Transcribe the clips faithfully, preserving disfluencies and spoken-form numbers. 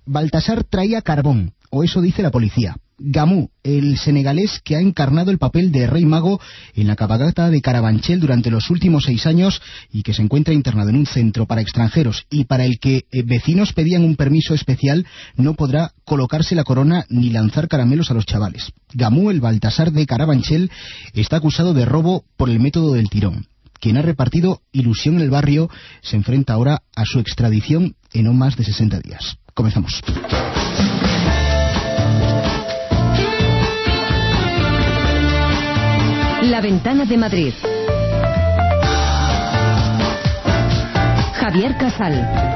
Baltasar traía carbón, o eso dice la policía. Gamou, el senegalés que ha encarnado el papel de rey mago en la cabalgata de Carabanchel durante los últimos seis años y que se encuentra internado en un centro para extranjeros y para el que eh, vecinos pedían un permiso especial, no podrá colocarse la corona ni lanzar caramelos a los chavales. Gamou, el Baltasar de Carabanchel, está acusado de robo por el método del tirón. Quien ha repartido ilusión en el barrio se enfrenta ahora a su extradición en no más de sesenta días. Comenzamos. La Ventana de Madrid. Javier Casal.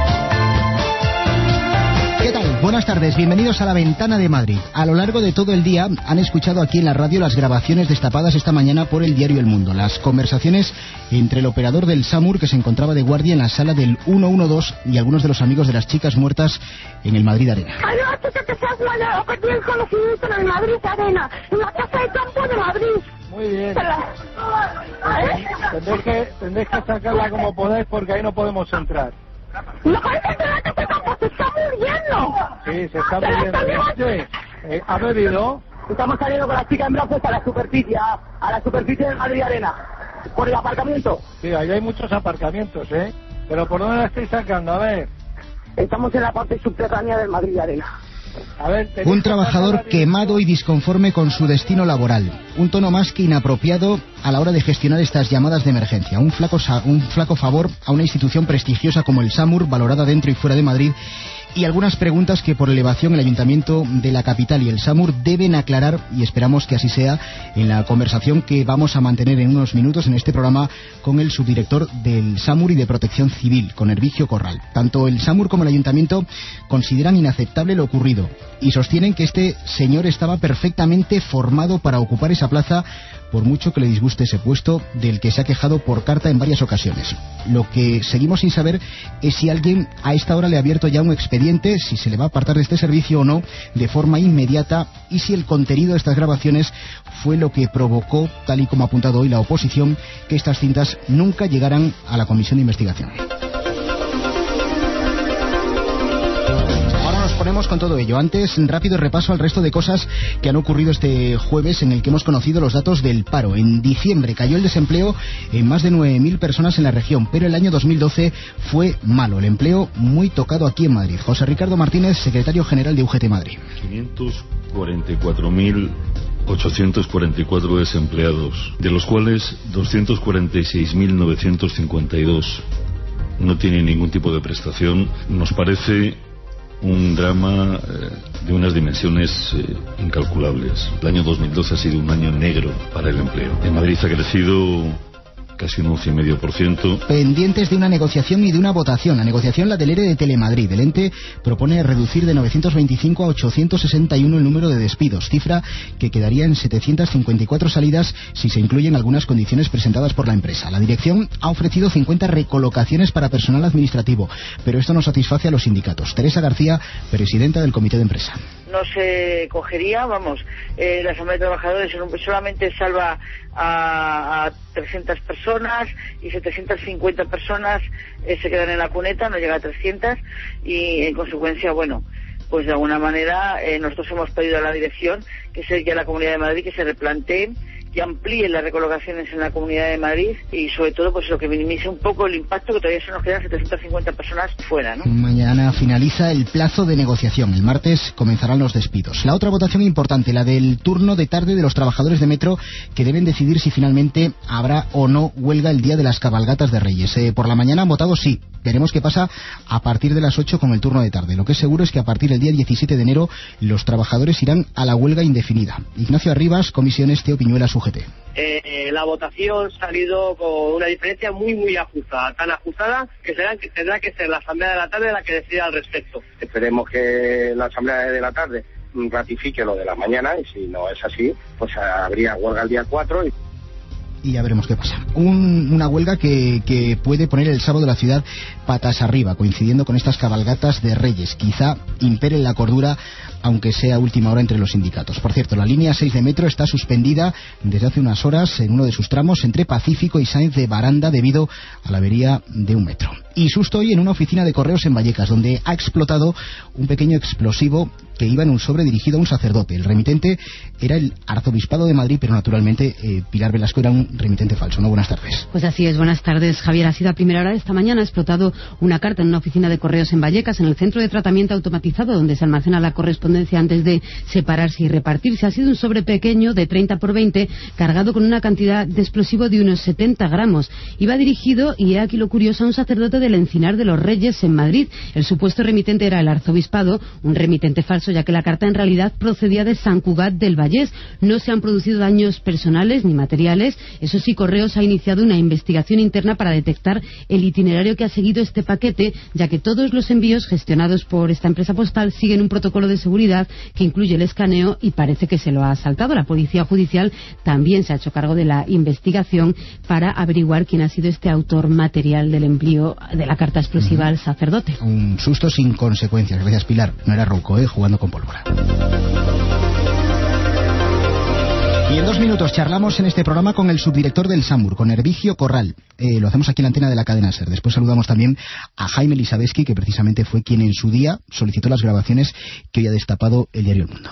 ¿Qué tal? Buenas tardes, bienvenidos a La Ventana de Madrid. A lo largo de todo el día han escuchado aquí en la radio las grabaciones destapadas esta mañana por el diario El Mundo. Las conversaciones entre el operador del SAMUR que se encontraba de guardia en la sala del ciento doce y algunos de los amigos de las chicas muertas en el Madrid Arena. Ay, no, chica, que seas bueno, que tienes conocimiento en el Madrid Arena, en la casa de campo de Madrid. Muy bien. ¿Eh? Tendréis que, tendréis que sacarla como podáis porque ahí no podemos entrar. No puedes entrar a la casa de campo, se está muriendo. Sí, se está muriendo. Sí. Eh, ¿Ha bebido? Estamos saliendo con las chicas en brazos a la superficie, a, a la superficie del Madrid Arena, por el aparcamiento. Sí, ahí hay muchos aparcamientos, ¿eh? Pero ¿por dónde la estáis sacando? A ver. Estamos en la parte subterránea del Madrid Arena. A ver, un trabajador quemado y disconforme con su destino laboral. Un tono más que inapropiado a la hora de gestionar estas llamadas de emergencia. Un flaco, un flaco favor a una institución prestigiosa como el SAMUR, valorada dentro y fuera de Madrid. Y algunas preguntas que por elevación el Ayuntamiento de la capital y el SAMUR deben aclarar, y esperamos que así sea, en la conversación que vamos a mantener en unos minutos en este programa con el subdirector del SAMUR y de Protección Civil, con Hervigio Corral. Tanto el SAMUR como el Ayuntamiento consideran inaceptable lo ocurrido y sostienen que este señor estaba perfectamente formado para ocupar esa plaza, por mucho que le disguste ese puesto del que se ha quejado por carta en varias ocasiones. Lo que seguimos sin saber es si alguien a esta hora le ha abierto ya un expediente, si se le va a apartar de este servicio o no, de forma inmediata, y si el contenido de estas grabaciones fue lo que provocó, tal y como ha apuntado hoy la oposición, que estas cintas nunca llegaran a la comisión de investigación. Ponemos con todo ello. Antes, rápido repaso al resto de cosas que han ocurrido este jueves en el que hemos conocido los datos del paro. En diciembre cayó el desempleo en más de nueve mil personas en la región, pero el año dos mil doce fue malo. El empleo muy tocado aquí en Madrid. José Ricardo Martínez, secretario general de U G T Madrid. quinientos cuarenta y cuatro mil ochocientos cuarenta y cuatro desempleados, de los cuales doscientos cuarenta y seis mil novecientos cincuenta y dos no tienen ningún tipo de prestación. Nos parece un drama eh, de unas dimensiones eh, incalculables. El año dos mil doce ha sido un año negro para el empleo. En Madrid ha crecido casi un once coma cinco por ciento. Pendientes de una negociación y de una votación. La negociación, la del ERE de Telemadrid. El ente propone reducir de novecientos veinticinco a ochocientos sesenta y uno el número de despidos, cifra que quedaría en setecientas cincuenta y cuatro salidas si se incluyen algunas condiciones presentadas por la empresa. La dirección ha ofrecido cincuenta recolocaciones para personal administrativo, pero esto no satisface a los sindicatos. Teresa García, presidenta del comité de empresa. No se cogería, vamos, eh, la Asamblea de Trabajadores solamente salva a, a trescientas personas y setecientas cincuenta personas eh, se quedan en la cuneta, no llega a trescientas y en consecuencia, bueno, pues de alguna manera eh, nosotros hemos pedido a la dirección, que es ya la Comunidad de Madrid, que se replantee que amplíe las recolocaciones en la Comunidad de Madrid y sobre todo pues lo que minimice un poco el impacto, que todavía se nos quedan setecientas cincuenta personas fuera, ¿no? Mañana finaliza el plazo de negociación. El martes comenzarán los despidos. La otra votación importante, la del turno de tarde de los trabajadores de Metro, que deben decidir si finalmente habrá o no huelga el día de las cabalgatas de Reyes. Eh, por la mañana han votado sí. Veremos qué pasa a partir de las ocho con el turno de tarde. Lo que es seguro es que a partir del día diecisiete de enero los trabajadores irán a la huelga indefinida. Ignacio Arribas, Comisiones Teo Piñuelas, U G T. Eh, la votación ha salido con una diferencia muy muy ajustada, tan ajustada que, será, que tendrá que ser la Asamblea de la tarde la que decida al respecto. Esperemos que la Asamblea de la tarde ratifique lo de la mañana y si no es así, pues habría huelga el día cuatro. Y... y ya veremos qué pasa. Un, una huelga que, que puede poner el sábado la ciudad patas arriba, coincidiendo con estas cabalgatas de Reyes. Quizá impere la cordura, aunque sea última hora entre los sindicatos. Por cierto, la línea seis de metro está suspendida desde hace unas horas en uno de sus tramos entre Pacífico y Sáenz de Baranda debido a la avería de un metro. Y susto hoy en una oficina de correos en Vallecas, donde ha explotado un pequeño explosivo que iba en un sobre dirigido a un sacerdote. El remitente era el Arzobispado de Madrid, pero naturalmente eh, Pilar Velasco era un remitente falso. ¿No? Buenas tardes. Pues así es, buenas tardes, Javier. Ha sido a primera hora de esta mañana. Ha explotado una carta en una oficina de correos en Vallecas, en el centro de tratamiento automatizado donde se almacena la correspondencia antes de separarse y repartirse. Ha sido un sobre pequeño de treinta por veinte, cargado con una cantidad de explosivo de unos setenta gramos. Iba dirigido, y he aquí lo curioso, a un sacerdote del Encinar de los Reyes en Madrid. El supuesto remitente era el Arzobispado, un remitente falso, ya que la carta en realidad procedía de San Cugat del Vallés. No se han producido daños personales ni materiales. Eso sí, Correos ha iniciado una investigación interna para detectar el itinerario que ha seguido este paquete, ya que todos los envíos gestionados por esta empresa postal siguen un protocolo de seguridad que incluye el escaneo, y parece que se lo ha saltado. La Policía Judicial también se ha hecho cargo de la investigación para averiguar quién ha sido este autor material del envío de la carta explosiva al sacerdote. Un susto sin consecuencias. Gracias, Pilar. No era Rouco, ¿eh? Jugando con pólvora. Y en dos minutos charlamos en este programa con el subdirector del SAMUR, con Hervigio Corral. Eh, lo hacemos aquí en la antena de la cadena SER. Después saludamos también a Jaime Lisabeski, que precisamente fue quien en su día solicitó las grabaciones que hoy ha destapado el diario El Mundo.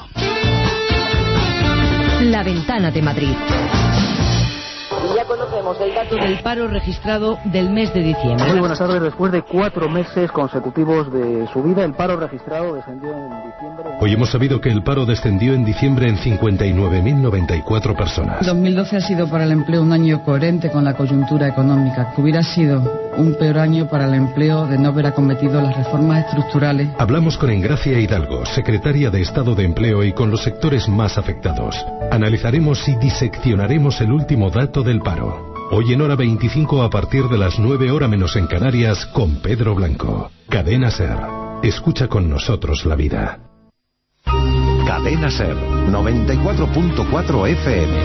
La Ventana de Madrid. Ya conocemos el dato del paro registrado del mes de diciembre. Muy buenas tardes. Después de cuatro meses consecutivos de subida, el paro registrado descendió en diciembre. Hoy hemos sabido que el paro descendió en diciembre en cincuenta y nueve mil noventa y cuatro personas. dos mil doce ha sido para el empleo un año coherente con la coyuntura económica, que hubiera sido un peor año para el empleo de no haber acometido las reformas estructurales. Hablamos con Engracia Hidalgo, secretaria de Estado de Empleo, y con los sectores más afectados. Analizaremos y diseccionaremos el último dato del paro. Hoy en hora veinticinco, a partir de las nueve, hora menos en Canarias, con Pedro Blanco. Cadena SER. Escucha con nosotros la vida. Cadena SER, noventa y cuatro punto cuatro F M.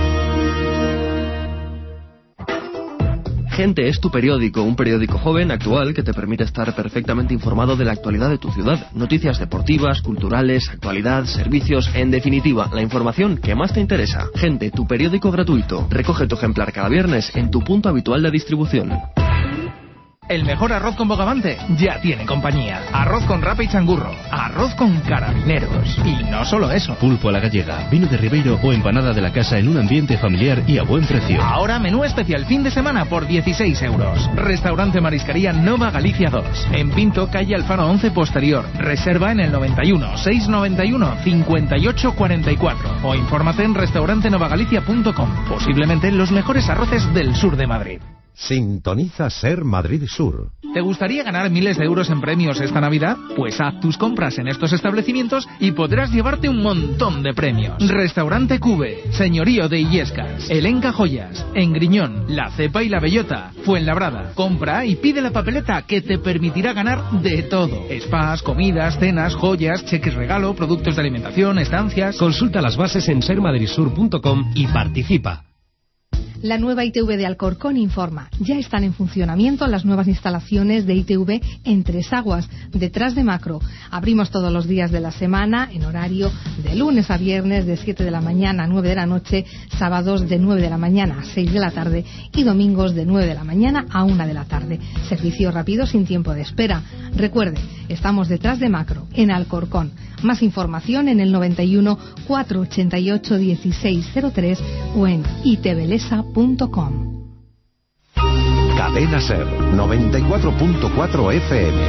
Gente es tu periódico, un periódico joven, actual, que te permite estar perfectamente informado de la actualidad de tu ciudad. Noticias deportivas, culturales, actualidad, servicios, en definitiva, la información que más te interesa. Gente, tu periódico gratuito. Recoge tu ejemplar cada viernes en tu punto habitual de distribución. El mejor arroz con bogavante ya tiene compañía. Arroz con rapa y changurro. Arroz con carabineros. Y no solo eso. Pulpo a la gallega, vino de Ribeiro o empanada de la casa en un ambiente familiar y a buen precio. Ahora menú especial fin de semana por dieciséis euros. Restaurante Mariscaría Nova Galicia dos. En Pinto, calle Alfaro once posterior. Reserva en el noventa y uno, seiscientos noventa y uno, cincuenta y ocho cuarenta y cuatro. O infórmate en restaurante nova galicia punto com. Posiblemente los mejores arroces del sur de Madrid. Sintoniza SER Madrid Sur. ¿Te gustaría ganar miles de euros en premios esta Navidad? Pues haz tus compras en estos establecimientos y podrás llevarte un montón de premios. Restaurante Cube, Señorío de Illescas, Elenca Joyas, En Griñón, La Cepa y La Bellota, Fuenlabrada. Compra y pide la papeleta que te permitirá ganar de todo. Spas, comidas, cenas, joyas, cheques regalo, productos de alimentación, estancias. Consulta las bases en ser madrid sur punto com y participa. La nueva I T V de Alcorcón informa. Ya están en funcionamiento las nuevas instalaciones de I T V en Tres Aguas, detrás de Macro. Abrimos todos los días de la semana en horario de lunes a viernes de siete de la mañana a nueve de la noche, sábados de nueve de la mañana a seis de la tarde y domingos de nueve de la mañana a una de la tarde. Servicio rápido sin tiempo de espera. Recuerde, estamos detrás de Macro, en Alcorcón. Más información en el noventa y uno, cuatrocientos ochenta y ocho, dieciséis cero tres o en itvelesa punto com. Cadena SER, noventa y cuatro punto cuatro F M.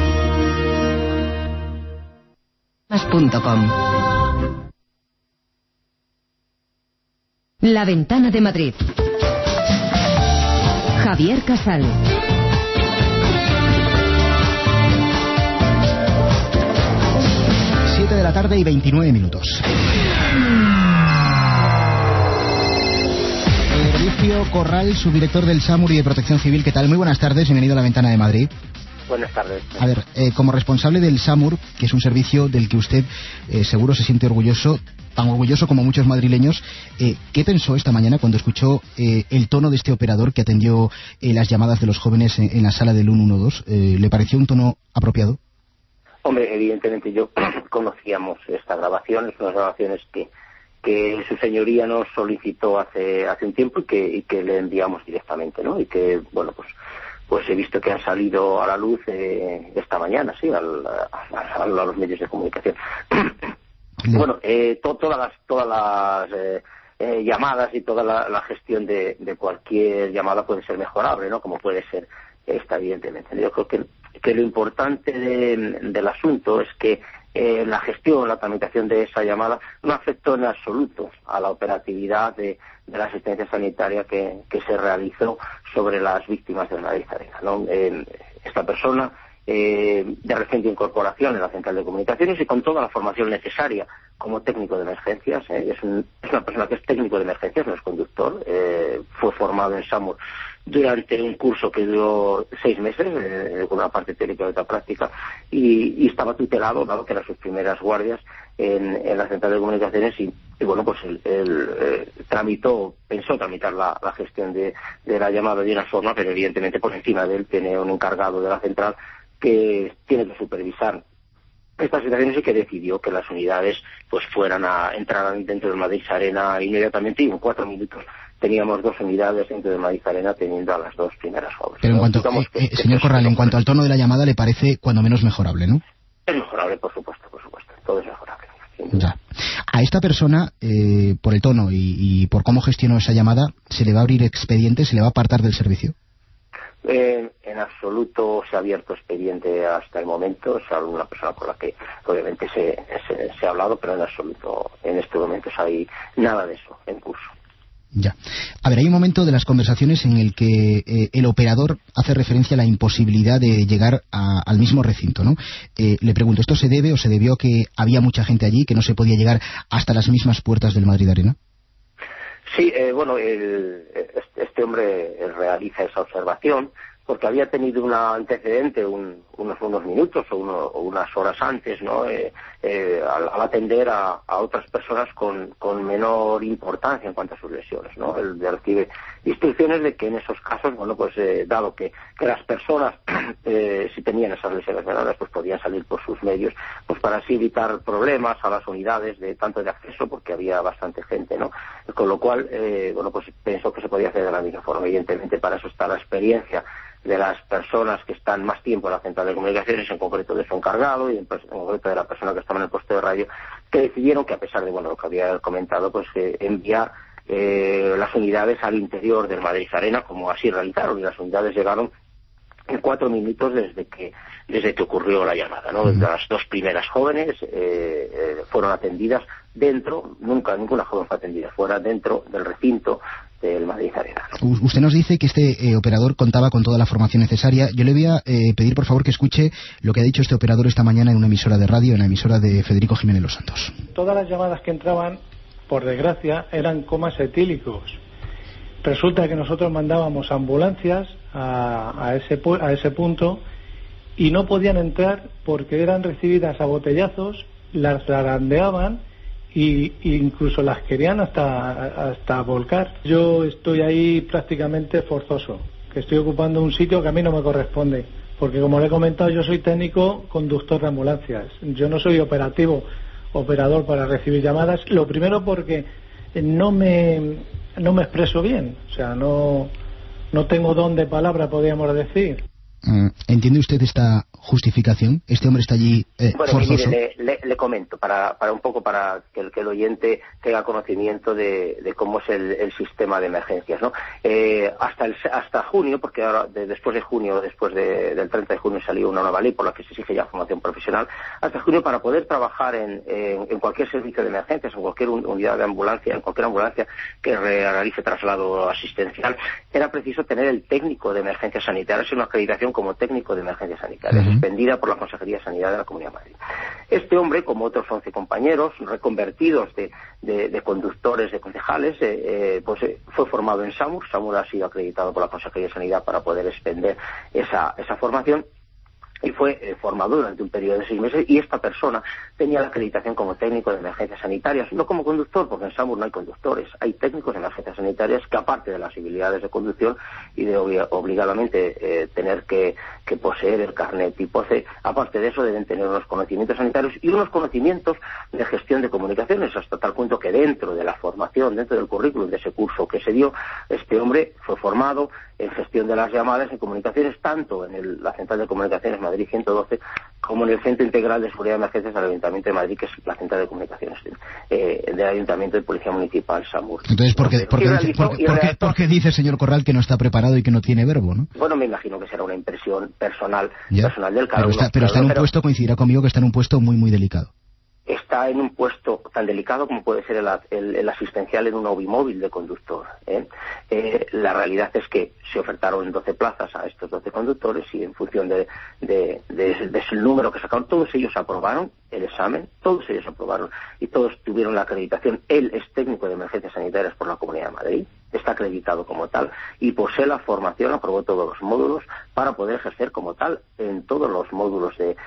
Punto com. La Ventana de Madrid. Javier Casal. siete de la tarde y veintinueve minutos. Hervigio Corral, subdirector del SAMUR y de Protección Civil. ¿Qué tal? Muy buenas tardes, bienvenido a La Ventana de Madrid. Buenas tardes. A ver, eh, como responsable del SAMUR, que es un servicio del que usted eh, seguro se siente orgulloso, tan orgulloso como muchos madrileños. Eh, ¿Qué pensó esta mañana cuando escuchó eh, el tono de este operador que atendió eh, las llamadas de los jóvenes en, en la sala del ciento doce? Eh, ¿Le pareció un tono apropiado? Hombre, evidentemente yo conocíamos esta grabación, es unas grabaciones que, que su señoría nos solicitó hace hace un tiempo y que, y que le enviamos directamente, ¿no? Y que, bueno, pues pues he visto que han salido a la luz eh, esta mañana, sí, al, a, a, a los medios de comunicación. Bueno, eh, to, todas las todas las eh, eh, llamadas y toda la, la gestión de, de cualquier llamada puede ser mejorable, ¿no? Como puede ser esta, evidentemente. Yo creo que, que lo importante de, del asunto es que eh, la gestión, la tramitación de esa llamada no afectó en absoluto a la operatividad de, de la asistencia sanitaria que, que se realizó sobre las víctimas del Madrid Arena, ¿no? Eh, esta persona eh, de reciente incorporación en la central de comunicaciones y con toda la formación necesaria como técnico de emergencias, eh, es, un, es una persona que es técnico de emergencias, no es conductor, eh, fue formado en SAMUR durante un curso que duró seis meses, eh, con una parte teórica y otra práctica, y, y estaba tutelado, dado que eran sus primeras guardias en, en la central de comunicaciones, y, y bueno, pues él, él eh, tramitó, pensó tramitar la, la gestión de, de la llamada de una forma, pero evidentemente por encima de él tiene un encargado de la central que tiene que supervisar estas situaciones y que decidió que las unidades pues fueran a entrar dentro del Madrid Arena inmediatamente, y en cuatro minutos teníamos dos unidades dentro del Madrid Arena teniendo a las dos primeras jóvenes. Pero en cuanto, eh, eh, señor Corral, en cuanto al tono de la llamada, le parece cuando menos mejorable, ¿no? Es mejorable, por supuesto, por supuesto, todo es mejorable. Ya. A esta persona, eh, por el tono y, y por cómo gestionó esa llamada, ¿se le va a abrir expediente, se le va a apartar del servicio? Eh, en absoluto se ha abierto expediente hasta el momento, es alguna persona con la que obviamente se, se, se ha hablado, pero en absoluto en este momento no hay nada de eso en curso. Ya. A ver, hay un momento de las conversaciones en el que eh, el operador hace referencia a la imposibilidad de llegar a, al mismo recinto, ¿no? Eh, le pregunto, ¿esto se debe o se debió a que había mucha gente allí, que no se podía llegar hasta las mismas puertas del Madrid Arena? Sí, eh, bueno, el, este, este hombre realiza esa observación porque había tenido un antecedente un, unos unos minutos o, uno, o unas horas antes, ¿no? Eh, eh, al, al atender a, a otras personas con, con menor importancia en cuanto a sus lesiones, ¿no? Él recibe instrucciones de que en esos casos, bueno, pues eh, dado que, que las personas eh, si tenían esas lesiones menores, pues podían salir por sus medios, pues para así evitar problemas a las unidades de tanto de acceso, porque había bastante gente, ¿no? Con lo cual, eh, bueno, pues pensó que se podía hacer de la misma forma. Evidentemente, para eso está la experiencia de las personas que están más tiempo en la central de comunicaciones, en concreto de su encargado y en, en concreto de la persona que estaba en el puesto de radio, que decidieron que, a pesar de bueno lo que había comentado, pues eh, enviar eh, las unidades al interior del Madrid Arena, como así realizaron, y las unidades llegaron en cuatro minutos desde que desde que ocurrió la llamada, ¿no? Mm. Las dos primeras jóvenes eh, eh, fueron atendidas dentro, nunca ninguna joven fue atendida fuera, dentro del recinto del Madrid Arena, ¿no? Usted nos dice que este eh, operador contaba con toda la formación necesaria. Yo le voy a eh, pedir, por favor, que escuche lo que ha dicho este operador esta mañana en una emisora de radio, en la emisora de Federico Jiménez Los Santos. Todas las llamadas que entraban, por desgracia, eran comas etílicos. Resulta que nosotros mandábamos ambulancias a, a, ese, a ese punto y no podían entrar porque eran recibidas a botellazos, las zarandeaban y incluso las querían hasta hasta volcar. Yo estoy ahí prácticamente forzoso, que estoy ocupando un sitio que a mí no me corresponde, porque como le he comentado, yo soy técnico conductor de ambulancias, yo no soy operativo, operador para recibir llamadas. Lo primero porque no me no me expreso bien, o sea, no no tengo don de palabra, podríamos decir. ¿Entiende usted esta justificación? ¿Este hombre está allí eh, bueno, forzoso? Mire, le, le, le comento, para, para un poco para que el, que el oyente tenga conocimiento de, de cómo es el, el sistema de emergencias, ¿no? Eh, hasta el, hasta junio, porque ahora de, después de junio, después de, del treinta de junio salió una nueva ley por la que se exige ya formación profesional, hasta junio, para poder trabajar en, en, en cualquier servicio de emergencias, en cualquier unidad de ambulancia, en cualquier ambulancia que realice traslado asistencial, era preciso tener el técnico de emergencias sanitarias, una acreditación como técnico de emergencias sanitarias, uh-huh. suspendida por la Consejería de Sanidad de la Comunidad de Madrid. Este hombre, como otros once compañeros, reconvertidos de, de, de conductores, de concejales, eh, eh, pues eh, fue formado en SAMUR. SAMUR ha sido acreditado por la Consejería de Sanidad para poder expender esa, esa formación. y fue eh, formado durante un periodo de seis meses, y esta persona tenía la acreditación como técnico de emergencias sanitarias, no como conductor, porque en SAMUR no hay conductores, hay técnicos de emergencias sanitarias que, aparte de las habilidades de conducción y de obli- obligadamente eh, tener que, que poseer el carnet tipo C, aparte de eso deben tener unos conocimientos sanitarios y unos conocimientos de gestión de comunicaciones, hasta tal punto que dentro de la formación, dentro del currículum de ese curso que se dio, este hombre fue formado en gestión de las llamadas y comunicaciones, tanto en el, la Central de Comunicaciones Madrid ciento doce, como en el Centro Integral de Seguridad de Emergencias del Ayuntamiento de Madrid, que es la Central de Comunicaciones eh, del Ayuntamiento de Policía Municipal, SAMUR. Entonces, ¿por qué, por qué, realizó, por qué, por qué, por qué dice, señor Corral, que no está preparado y que no tiene verbo, ¿no? Bueno, me imagino que será una impresión personal, Ya, personal del cada pero uno. está, pero está en un Pero puesto, coincidirá conmigo, que está en un puesto muy, muy delicado. está en un puesto tan delicado como puede ser el, el, el asistencial en un obimóvil de conductor. ¿eh? Eh, la realidad es que se ofertaron doce plazas a estos doce conductores, y en función de, de, de, de, de ese número que sacaron, todos ellos aprobaron el examen, todos ellos aprobaron y todos tuvieron la acreditación. Él es técnico de emergencias sanitarias por la Comunidad de Madrid, está acreditado como tal, y posee la formación, aprobó todos los módulos para poder ejercer como tal en todos los módulos de,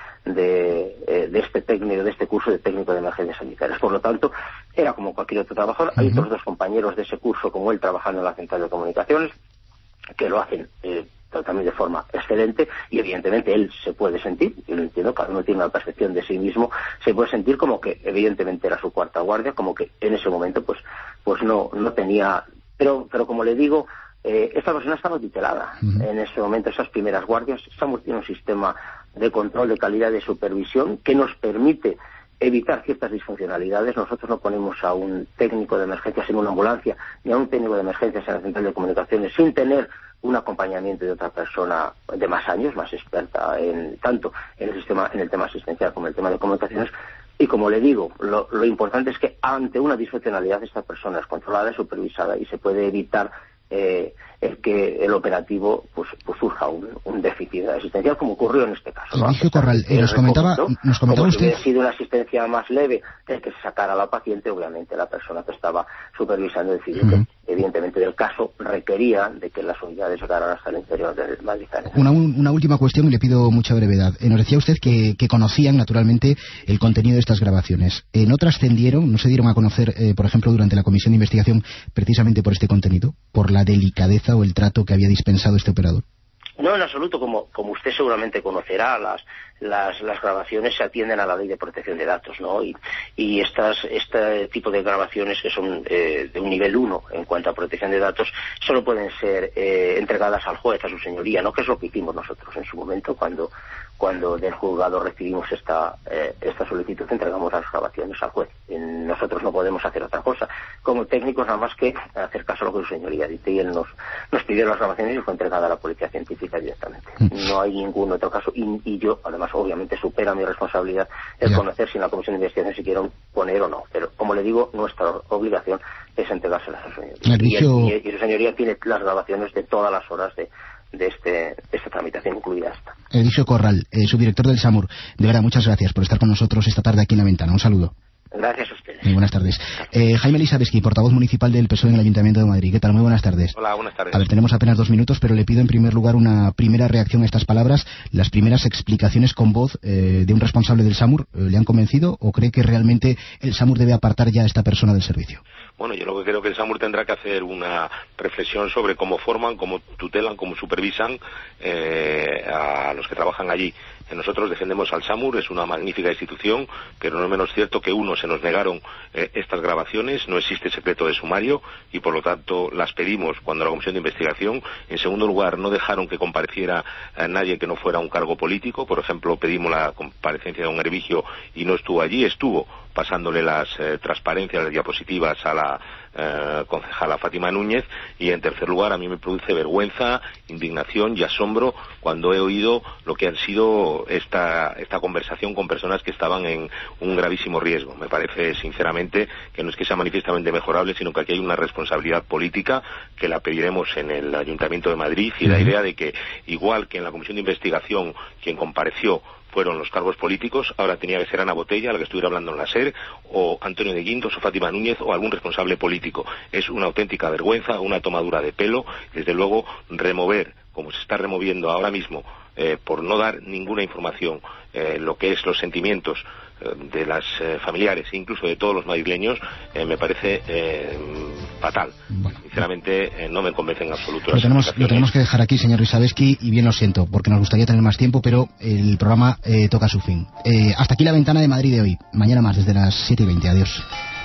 de, de este técnico, de este curso de técnico de emergencias sanitarias. Por lo tanto, era como cualquier otro trabajador. Hay otros dos compañeros de ese curso como él trabajando en la Central de Comunicaciones que lo hacen eh, también de forma excelente, y evidentemente él se puede sentir, yo lo entiendo, cada uno tiene una percepción de sí mismo, se puede sentir como que evidentemente era su cuarta guardia, como que en ese momento pues pues no no tenía, pero pero como le digo, eh, esta persona estaba tutelada. Uh-huh. En ese momento, esas primeras guardias, SAMUR tiene un sistema de control de calidad de supervisión que nos permite evitar ciertas disfuncionalidades. Nosotros no ponemos a un técnico de emergencias en una ambulancia ni a un técnico de emergencias en la Central de Comunicaciones sin tener un acompañamiento de otra persona de más años, más experta en tanto en el sistema, en el tema asistencial como en el tema de comunicaciones. Y como le digo, lo, lo importante es que ante una disfuncionalidad esta persona es controlada y supervisada, y se puede evitar eh, el que el operativo pues, pues surja un, un déficit asistencial, como ocurrió en este caso, ¿no? Sergio Corral, eh, nos comentaba, nos comentaba como usted... si hubiera sido una asistencia más leve, el que se sacara a la paciente, obviamente la persona que estaba supervisando decidió uh-huh. que evidentemente el caso requería de que las unidades llegaran hasta el interior del Madrid. Una, una última cuestión, y le pido mucha brevedad. Eh, nos decía usted que, que conocían naturalmente el contenido de estas grabaciones. Eh, ¿No trascendieron, no se dieron a conocer, eh, por ejemplo, durante la comisión de investigación, precisamente por este contenido, por la delicadeza o el trato que había dispensado este operador? No, en absoluto. Como, como usted seguramente conocerá, las, las, las grabaciones se atienden a la ley de protección de datos, ¿no? Y, y estas, este tipo de grabaciones, que son eh, de un nivel uno en cuanto a protección de datos, solo pueden ser eh, entregadas al juez, a su señoría, ¿no? Que es lo que hicimos nosotros en su momento cuando cuando del juzgado recibimos esta eh, esta solicitud, entregamos las grabaciones al juez. Nosotros no podemos hacer otra cosa como técnicos, nada más que hacer caso a lo que su señoría dice, y él nos, nos pidió las grabaciones y fue entregada a la policía científica directamente. No hay ningún otro caso, y, y yo además obviamente supera mi responsabilidad el yeah. conocer si en la comisión de investigación si quieren poner o no, pero como le digo, nuestra obligación es entregárselas a su señoría. Dicho... Y, y, y su señoría tiene las grabaciones de todas las horas de de este de esta tramitación, incluida esta. Edicio Corral, eh, subdirector del SAMUR, de verdad, muchas gracias por estar con nosotros esta tarde aquí en La Ventana. Un saludo. Gracias a ustedes. Muy buenas tardes. Eh, Jaime Elisabeski, portavoz municipal del P S O E en el Ayuntamiento de Madrid. ¿Qué tal? Muy buenas tardes. Hola, buenas tardes. A ver, tenemos apenas dos minutos, pero le pido en primer lugar una primera reacción a estas palabras. ¿Las primeras explicaciones con voz eh, de un responsable del SAMUR eh, le han convencido, o cree que realmente el SAMUR debe apartar ya a esta persona del servicio? Bueno, yo lo que creo que el SAMUR tendrá que hacer una reflexión sobre cómo forman, cómo tutelan, cómo supervisan eh, a los que trabajan allí. Nosotros defendemos al SAMUR, es una magnífica institución, pero no es menos cierto que, uno, se nos negaron eh, estas grabaciones, no existe secreto de sumario y por lo tanto las pedimos cuando la comisión de investigación. En segundo lugar, no dejaron que compareciera eh, nadie que no fuera un cargo político. Por ejemplo, pedimos la comparecencia de un Hervigio y no estuvo allí, estuvo pasándole las eh, transparencias, las diapositivas a la eh, concejala Fátima Núñez. Y en tercer lugar, a mí me produce vergüenza, indignación y asombro cuando he oído lo que han sido esta, esta conversación con personas que estaban en un gravísimo riesgo. Me parece sinceramente que no es que sea manifiestamente mejorable, sino que aquí hay una responsabilidad política que la pediremos en el Ayuntamiento de Madrid, y la idea de que, igual que en la comisión de investigación quien compareció fueron los cargos políticos, ahora tenía que ser Ana Botella, la que estuviera hablando en la SER, o Antonio de Guindos, o Fátima Núñez, o algún responsable político. Es una auténtica vergüenza, una tomadura de pelo, desde luego remover como se está removiendo ahora mismo, eh, por no dar ninguna información, eh, lo que es los sentimientos eh, de las eh, familiares e incluso de todos los madrileños, eh, me parece eh, fatal. Bueno. Sinceramente, eh, no me convence en absoluto. Lo tenemos, lo tenemos que dejar aquí, señor Risabeski, y bien lo siento, porque nos gustaría tener más tiempo, pero el programa eh, toca su fin. Eh, hasta aquí la ventana de Madrid de hoy. Mañana más, desde las siete y veinte. Adiós.